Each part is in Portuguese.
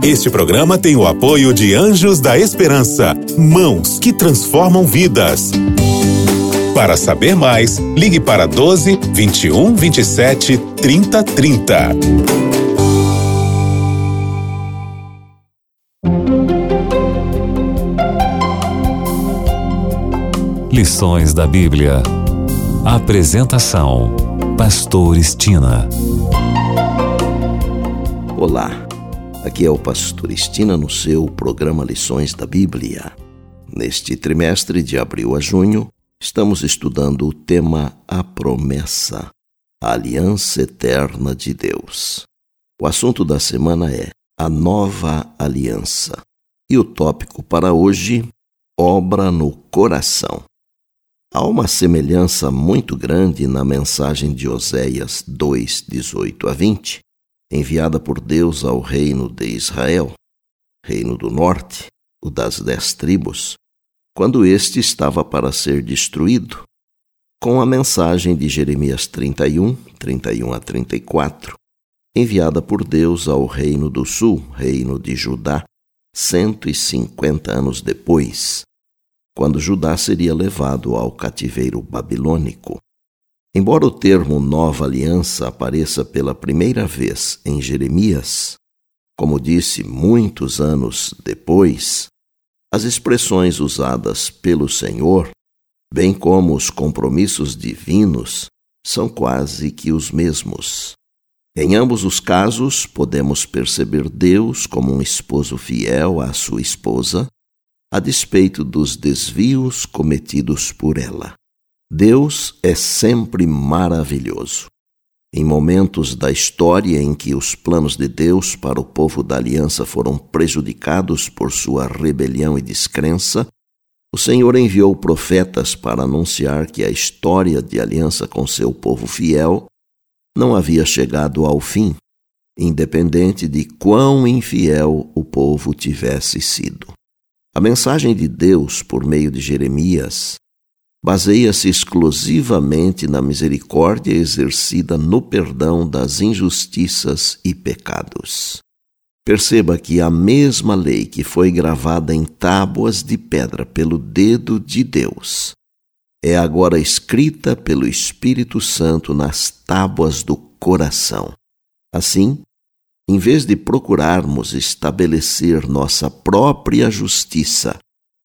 Este programa tem o apoio de Anjos da Esperança, mãos que transformam vidas. Para saber mais, ligue para 12 21 27 30 30. Lições da Bíblia. Apresentação: Pastor Estina. Olá, aqui é o Pastor Estina no seu programa Lições da Bíblia. Neste trimestre de abril a junho, estamos estudando o tema A Promessa, a Aliança Eterna de Deus. O assunto da semana é a Nova Aliança. E o tópico para hoje, obra no coração. Há uma semelhança muito grande na mensagem de Oséias 2, 18 a 20, enviada por Deus ao reino de Israel, reino do norte, o das 10 tribos, quando este estava para ser destruído, com a mensagem de Jeremias 31, 31 a 34, enviada por Deus ao reino do sul, reino de Judá, 150 anos depois, quando Judá seria levado ao cativeiro babilônico. Embora o termo Nova Aliança apareça pela primeira vez em Jeremias, como disse, muitos anos depois, as expressões usadas pelo Senhor, bem como os compromissos divinos, são quase que os mesmos. Em ambos os casos, podemos perceber Deus como um esposo fiel à sua esposa, a despeito dos desvios cometidos por ela. Deus é sempre maravilhoso. Em momentos da história em que os planos de Deus para o povo da aliança foram prejudicados por sua rebelião e descrença, o Senhor enviou profetas para anunciar que a história de aliança com seu povo fiel não havia chegado ao fim, independente de quão infiel o povo tivesse sido. A mensagem de Deus, por meio de Jeremias, baseia-se exclusivamente na misericórdia exercida no perdão das injustiças e pecados. Perceba que a mesma lei que foi gravada em tábuas de pedra pelo dedo de Deus é agora escrita pelo Espírito Santo nas tábuas do coração. Assim, em vez de procurarmos estabelecer nossa própria justiça,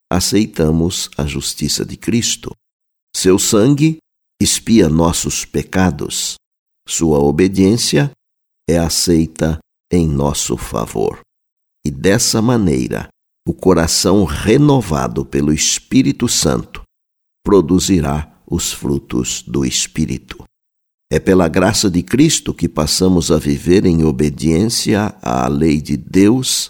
aceitamos a justiça de Cristo. Seu sangue expia nossos pecados. Sua obediência é aceita em nosso favor. E dessa maneira, o coração renovado pelo Espírito Santo produzirá os frutos do Espírito. É pela graça de Cristo que passamos a viver em obediência à lei de Deus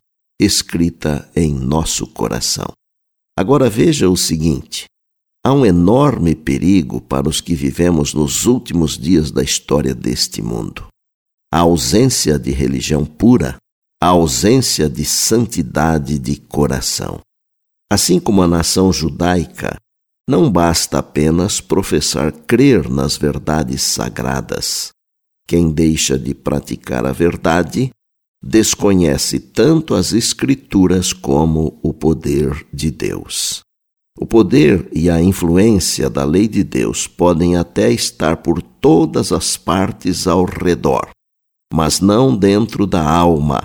escrita em nosso coração. Agora veja o seguinte: há um enorme perigo para os que vivemos nos últimos dias da história deste mundo. A ausência de religião pura, a ausência de santidade de coração. Assim como a nação judaica, não basta apenas professar crer nas verdades sagradas. Quem deixa de praticar a verdade desconhece tanto as Escrituras como o poder de Deus. O poder e a influência da lei de Deus podem até estar por todas as partes ao redor, mas não dentro da alma,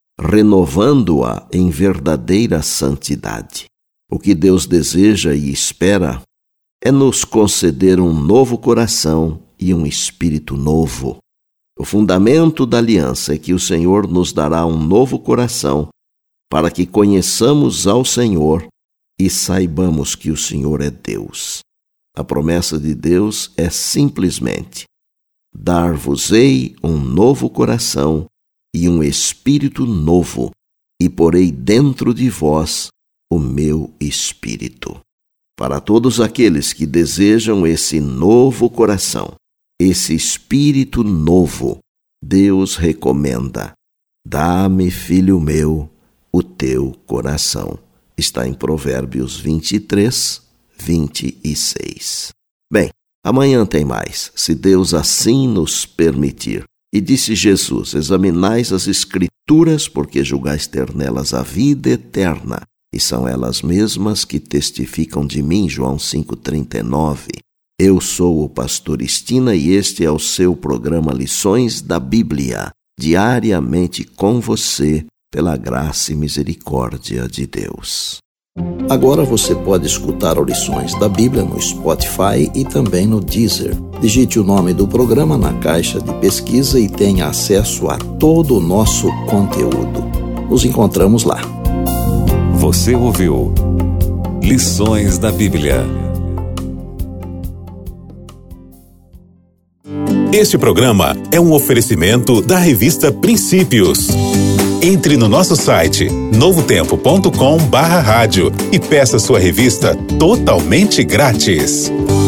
renovando-a em verdadeira santidade. O que Deus deseja e espera é nos conceder um novo coração e um espírito novo. O fundamento da aliança é que o Senhor nos dará um novo coração para que conheçamos ao Senhor e saibamos que o Senhor é Deus. A promessa de Deus é simplesmente: dar-vos-ei um novo coração e um espírito novo, e porei dentro de vós o meu espírito. Para todos aqueles que desejam esse novo coração, esse espírito novo, Deus recomenda: dá-me, filho meu, o teu coração. Está em Provérbios 23, 26. Bem, amanhã tem mais, se Deus assim nos permitir. E disse Jesus: examinais as Escrituras, Escrituras, porque julgais ter nelas a vida eterna, e são elas mesmas que testificam de mim. João 5,39. Eu sou o pastor Estina e este é o seu programa Lições da Bíblia, diariamente com você, pela graça e misericórdia de Deus. Agora você pode escutar Lições da Bíblia no Spotify e também no Deezer. Digite o nome do programa na caixa de pesquisa e tenha acesso a todo o nosso conteúdo. Nos encontramos lá. Você ouviu Lições da Bíblia. Este programa é um oferecimento da revista Princípios. Entre no nosso site novotempo.com/rádio e peça sua revista totalmente grátis.